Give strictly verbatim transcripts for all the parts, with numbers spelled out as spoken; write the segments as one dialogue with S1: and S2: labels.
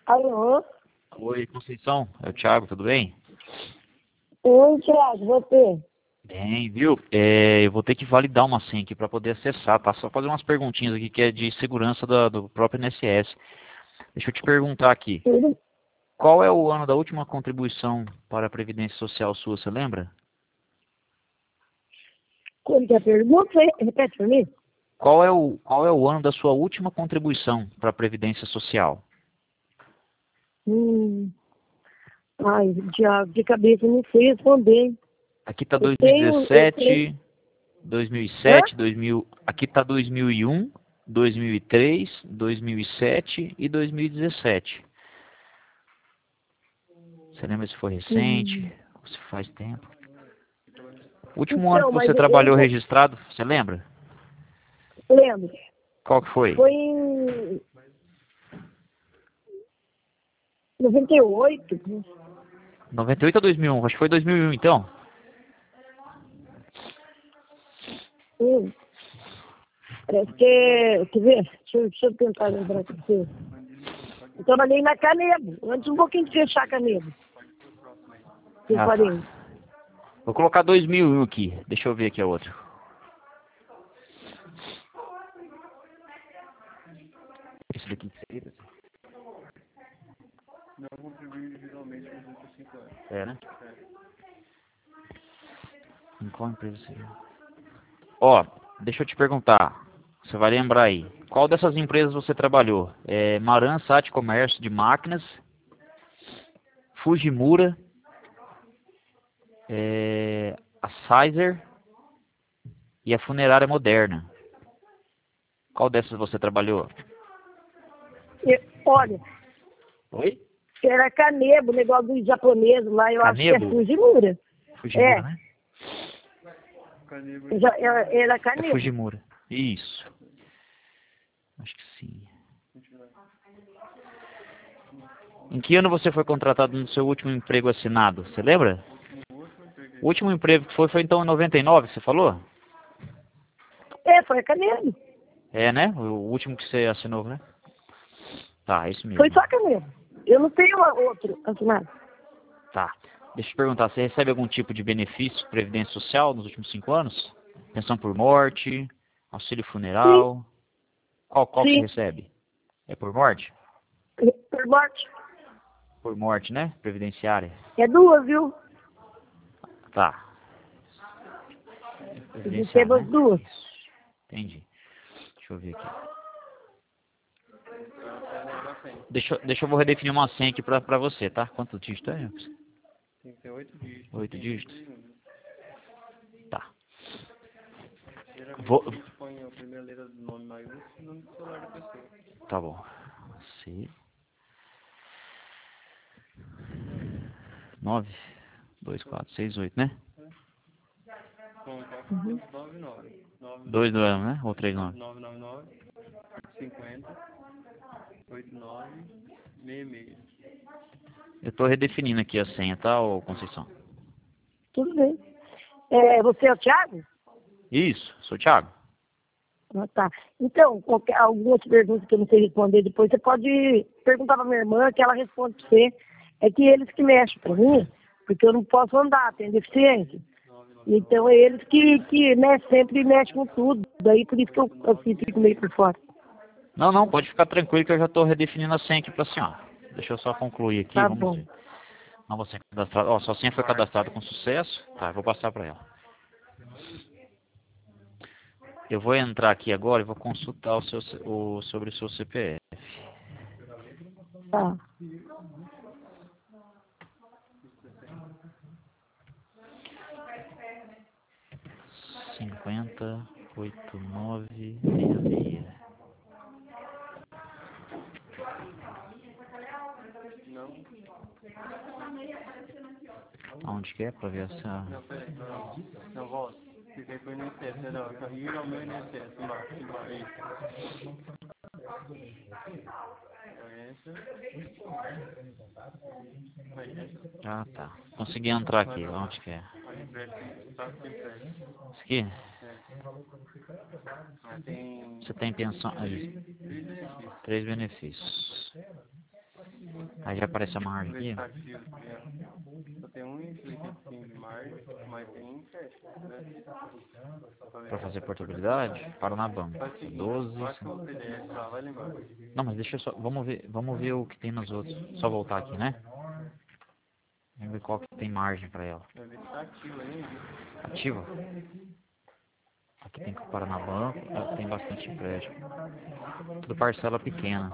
S1: Alô?
S2: Oi, Conceição, é o Thiago, tudo bem?
S1: Oi, Thiago, você?
S2: Bem, viu? É, eu vou ter que validar uma senha aqui para poder acessar, tá? Só fazer umas perguntinhas aqui que é de segurança da- do próprio N S S. Deixa eu te perguntar aqui,
S1: Tudo?
S2: qual é o ano da última contribuição para a Previdência Social sua, você lembra?
S1: Qual que é a pergunta? Repete para mim.
S2: Qual é o, qual é o ano da sua última contribuição para a Previdência Social?
S1: Hum, ai, Thiago, de cabeça eu não sei responder.
S2: Aqui tá
S1: Eu tenho, eu tenho...
S2: dois mil e dezessete,
S1: Hã?
S2: dois mil e sete, dois mil, aqui tá dois mil e um, dois mil e três, dois mil e sete e dois mil e dezessete. Você lembra se foi recente
S1: Hum,
S2: ou se faz tempo? O último ano
S1: então,
S2: que
S1: mas
S2: você
S1: eu eu não
S2: trabalhou
S1: vou...
S2: registrado, você lembra?
S1: Lembro.
S2: Qual que foi?
S1: Foi em noventa e oito.
S2: noventa e oito ou dois mil e um? Acho que foi dois mil e um então.
S1: Hum, parece que é... Quer ver? Deixa eu, deixa eu tentar lembrar pra você. Eu trabalhei na Canedo, antes um pouquinho de fechar a Canedo. Que eu
S2: Ah,
S1: falei.
S2: tá. Vou colocar dois mil e um aqui. Deixa eu ver aqui a outra. Esse daqui que seria? É, né? Em qual empresa seria? Ó, deixa eu te perguntar. Você vai lembrar aí. Qual dessas empresas você trabalhou? É Maran Sat Comércio de Máquinas, Fujimura, é, a Sizer e a Funerária Moderna. Qual dessas você trabalhou?
S1: E, olha,
S2: Oi?
S1: era Canedo, o negócio dos japoneses lá, eu acho que é
S2: Canedo?
S1: Fujimura.
S2: Fujimura,
S1: É,
S2: né?
S1: já, era, era
S2: É
S1: Canedo.
S2: Fujimura. Isso. Acho que sim. Em que ano você foi contratado no seu último emprego assinado? Você lembra? O último emprego que foi foi então em noventa e nove, você falou?
S1: É, foi a Canedo.
S2: É, né? O último que você assinou, né? Tá, é isso
S1: Foi
S2: mesmo.
S1: só a Canedo. Eu não tenho uma- outro assinado.
S2: Tá. Deixa eu te perguntar, você recebe algum tipo de benefício de previdência social nos últimos cinco anos? Pensão por morte, auxílio
S1: Sim,
S2: funeral? Qual, qual que você
S1: sim.
S2: recebe? É por morte?
S1: Por morte.
S2: Por morte, né? Previdenciária.
S1: É duas, viu?
S2: Tá.
S1: Eu
S2: Previdenciária,
S1: recebo as
S2: né?
S1: duas.
S2: Isso. Entendi. Deixa eu ver aqui. Deixa, eu- deixa eu vou redefinir uma senha aqui pra, pra você, tá? Quanto dígito é? Oito dígitos? Tá. Vou... Tá bom. C. Nove. Dois, quatro, seis, oito, né?
S1: Uhum.
S2: Dois do ano, né? Ou três, nove. Eu tô redefinindo aqui a senha, tá, ô Conceição?
S1: Tudo bem. É, você é o Thiago?
S2: Isso, sou o Thiago.
S1: Ah, tá. Então, qualquer, algumas perguntas que eu não sei responder depois, você pode perguntar pra minha irmã que ela responde pra você. É que eles que mexem pra mim, porque eu não posso andar, tenho deficiência. Então é eles que, que né, sempre mexem com tudo. Daí por isso que eu assim, fico meio por fora.
S2: Não, não, pode ficar tranquilo que eu já tô redefinindo a senha aqui pra senhora. Deixa eu só concluir aqui,
S1: Tá
S2: vamos
S1: bom.
S2: ver. Nova senha cadastrada. Ó, sua senha foi cadastrada com sucesso. Tá, eu vou passar pra ela. Eu vou entrar aqui agora e vou consultar o seu, C- o, sobre o seu C P F.
S1: Tá.
S2: Cinquenta, oito, nove, seis seis. Aonde que é pra ver essa... Ah, tá. Consegui entrar aqui. Onde que é? Isso aqui? Você tem pensão... Aí. Três benefícios. Aí já aparece a margem aqui.
S3: Só tem um e oitenta e cinco de margem, mas tem cash, né?
S2: Para fazer portabilidade, Paranabanco. doze.
S3: Vai lembrar.
S2: Não, mas deixa eu só. Vamos ver, vamos ver o que tem nos outros. Só voltar aqui, né? Vamos ver qual que tem margem para ela.
S3: Vai ver se tá ativo aí.
S2: Ativa? Aqui tem Paranabanco, tem bastante empréstimo. Tudo parcela pequena.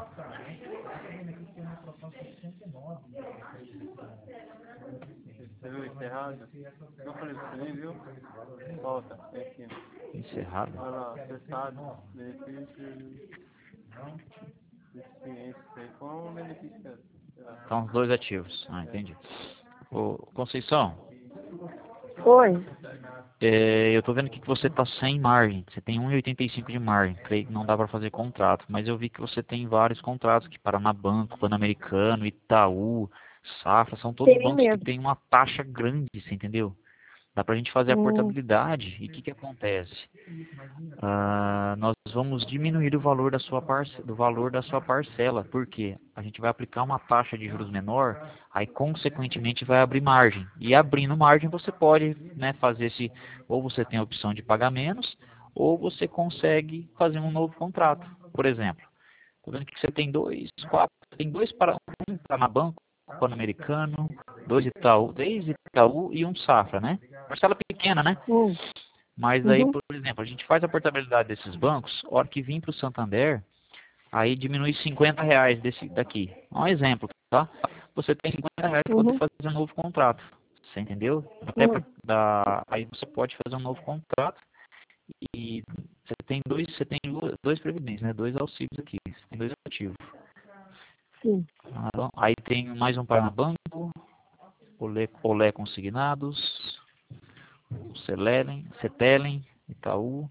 S3: Você viu encerrado? Eu falei pra você, viu? Volta, é aqui.
S2: Encerrado?
S3: Olha lá, acessado, benefício, deficiência, aí com um benefício.
S2: São os dois ativos. Ah, entendi. Ô, Conceição,
S1: Oi.
S2: é, eu tô vendo aqui que você tá sem margem. Você tem um e oitenta e cinco de margem. Creio que não dá para fazer contrato. Mas eu vi que você tem vários contratos aqui. Paranabanco, Pan-Americano, Itaú, Safra. São todos
S1: Tem
S2: bancos que
S1: mesmo.
S2: tem uma taxa grande, você entendeu? Dá pra gente fazer a
S1: Hum.
S2: portabilidade. E o que que acontece? Ah, nós vamos diminuir o valor da sua parce... do valor da sua parcela. Por quê? A gente vai aplicar uma taxa de juros menor, aí consequentemente vai abrir margem. E abrindo margem você pode, né, fazer esse, ou você tem a opção de pagar menos, ou você consegue fazer um novo contrato. Por exemplo, tô vendo que você tem dois, quatro, tem dois para um Paranabanco, Pan-Americano, dois Itaú, três Itaú e um Safra, né? Parcela pequena, né?
S1: Hum.
S2: Mas aí,
S1: Uhum.
S2: por exemplo, a gente faz a portabilidade desses bancos, a hora que vir para o Santander, aí diminui cinquenta reais desse daqui. Um exemplo, tá? Você tem cinquenta reais para poder
S1: Uhum.
S2: fazer um novo contrato. Você entendeu? Até
S1: Uhum.
S2: pra dar, aí você pode fazer um novo contrato e você tem dois, você tem duas- dois previdentes, né? Dois auxílios aqui. Você tem dois ativos.
S1: Sim.
S2: Ah, aí tem mais um Paranabanco, Olé, Olé Consignados, o Celelen, Cetelen, Itaú.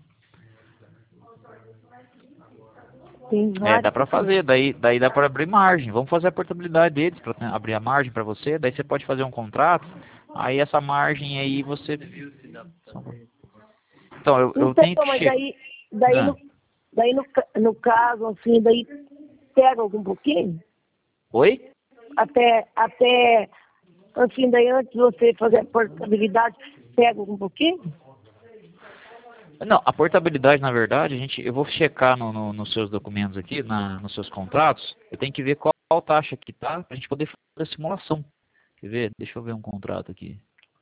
S1: Tem
S2: É, dá
S1: vários
S2: pra
S1: aqui.
S2: fazer, daí, daí dá pra abrir margem. Vamos fazer a portabilidade deles pra ter- abrir a margem pra você. Daí você pode fazer um contrato. Aí essa margem aí você. Então, eu, eu tenho
S1: Então,
S2: que
S1: mas
S2: checar.
S1: daí, daí, no, daí no, ca- no caso, assim, daí pega algum pouquinho?
S2: Oi?
S1: Até, até, assim, daí antes de você fazer a portabilidade, pega algum pouquinho?
S2: Não, a portabilidade, na verdade, a gente, eu vou checar no, no- nos seus documentos aqui, na, nos seus contratos. Eu tenho que ver qual, qual taxa que tá pra gente poder fazer a simulação. Quer ver? Deixa eu ver um contrato aqui.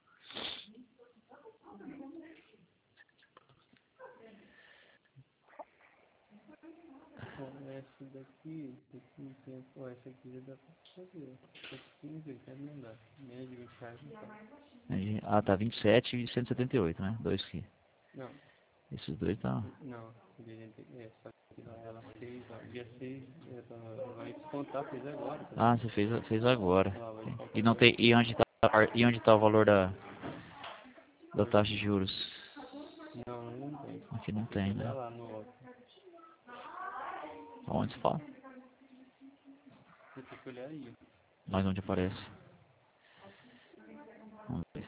S3: Essa daqui, esse aqui, tem, pô, essa aqui já dá pra fazer. Essa aqui, oitenta não dá. Médio, vinte reais não dá.
S2: Aí, ah, tá vinte e sete e cento e setenta e oito, né? Dois aqui.
S3: Não,
S2: Esses dois tá.
S3: não. É, só que lá ela fez, ó, dia seis, ela vai descontar, fez agora. Tá?
S2: Ah, você fez, fez agora.
S3: Lá, vai descontar
S2: E não
S3: agora.
S2: tem. E onde tá, e onde tá o valor da, da taxa de juros?
S3: Não, não tem.
S2: Aqui não tem,
S3: Vai
S2: né?
S3: lá no outro.
S2: Onde se fala?
S3: Você tem que olhar aí.
S2: Mas onde aparece? Vamos ver.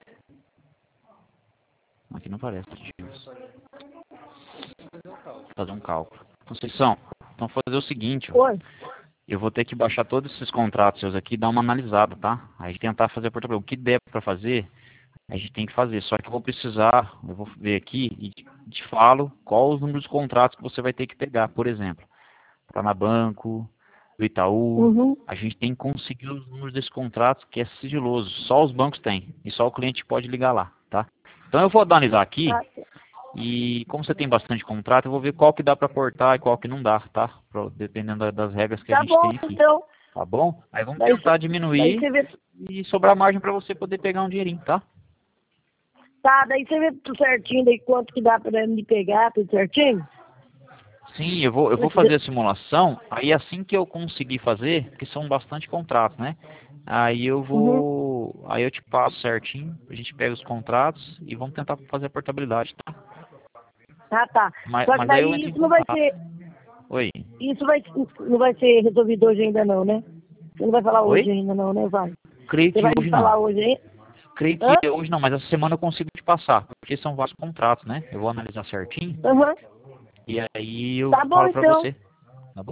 S2: Aqui não aparece taxa de juros.
S3: Fazer um cálculo.
S2: Fazer um cálculo. Conceição, então vou fazer o seguinte, ó.
S1: Oi.
S2: Eu vou ter que baixar todos esses contratos seus aqui e dar uma analisada, tá? Aí tentar fazer a portabilidade. O que der pra fazer, a gente tem que fazer. Só que eu vou precisar, eu vou ver aqui e te te falo qual os números de contratos que você vai ter que pegar. Por exemplo, Paranabanco, do Itaú,
S1: Uhum.
S2: a gente tem que conseguir os números desses contratos, que é sigiloso. Só os bancos têm. E só o cliente pode ligar lá, tá? Então eu vou analisar aqui.
S1: Tá,
S2: E como você tem bastante contrato, eu vou ver qual que dá para cortar e qual que não dá, tá? Pro- dependendo da- das regras que a
S1: tá
S2: gente
S1: bom,
S2: tem aqui.
S1: então.
S2: Tá bom? Aí vamos
S1: Daí,
S2: tentar
S1: cê- daí
S2: diminuir
S1: você vê.
S2: e sobrar margem para você poder pegar um dinheirinho, tá?
S1: Tá, daí você vê tudo certinho, daí quanto que dá pra me pegar, tudo certinho?
S2: Sim, eu vou, eu vou fazer a simulação, aí assim que eu conseguir fazer, porque são bastante contratos, né? Aí eu
S1: Uhum.
S2: vou, aí eu te passo certinho, a gente pega os contratos e vamos tentar fazer a portabilidade, tá?
S1: Ah, tá.
S2: Mas,
S1: Só que
S2: mas aí eu
S1: daí
S2: entro em
S1: isso não vai
S2: contato.
S1: ser,
S2: Oi?
S1: isso vai, não vai ser resolvido hoje ainda não, né? Você não vai falar hoje
S2: Oi?
S1: ainda não, né, vai?
S2: Creio
S1: Você
S2: que
S1: vai me
S2: hoje
S1: falar
S2: não.
S1: hoje, hein?
S2: Creio
S1: Hã?
S2: que hoje não, mas essa semana eu consigo te passar, porque são vários contratos, né? Eu vou analisar certinho
S1: Aham.
S2: e aí eu
S1: Tá bom,
S2: falo pra
S1: então.
S2: você, tá bom?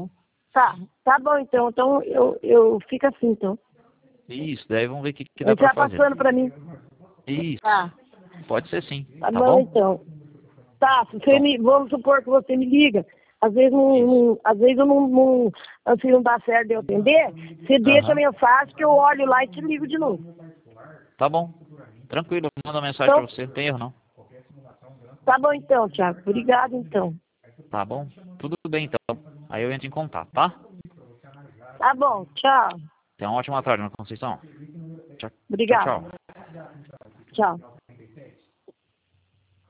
S1: Tá, tá bom então. Então eu, eu fico assim então.
S2: Isso, daí vamos ver o que, que dá
S1: Você
S2: pra
S1: tá
S2: fazer.
S1: passando pra mim.
S2: Isso.
S1: Tá.
S2: Pode ser sim.
S1: Tá,
S2: Tá
S1: bom,
S2: bom?
S1: então. Tá, se você
S2: Então.
S1: me. Vamos supor que você me liga. Às vezes não, não- às vezes eu não, não, assim, não dá certo de eu atender, você deixa a
S2: Aham.
S1: mensagem que eu olho lá e te ligo de novo.
S2: Tá bom. Tranquilo, manda mensagem pra
S1: Então,
S2: você, não tem erro não.
S1: tá bom então, Thiago. Obrigado então.
S2: Tá bom? Tudo bem então. Aí eu entro em contato, tá?
S1: Tá bom, tchau.
S2: Tenha uma ótima tarde, Ana Conceição. Tchau, tchau.
S1: Obrigado.
S2: Tchau.
S1: Tchau.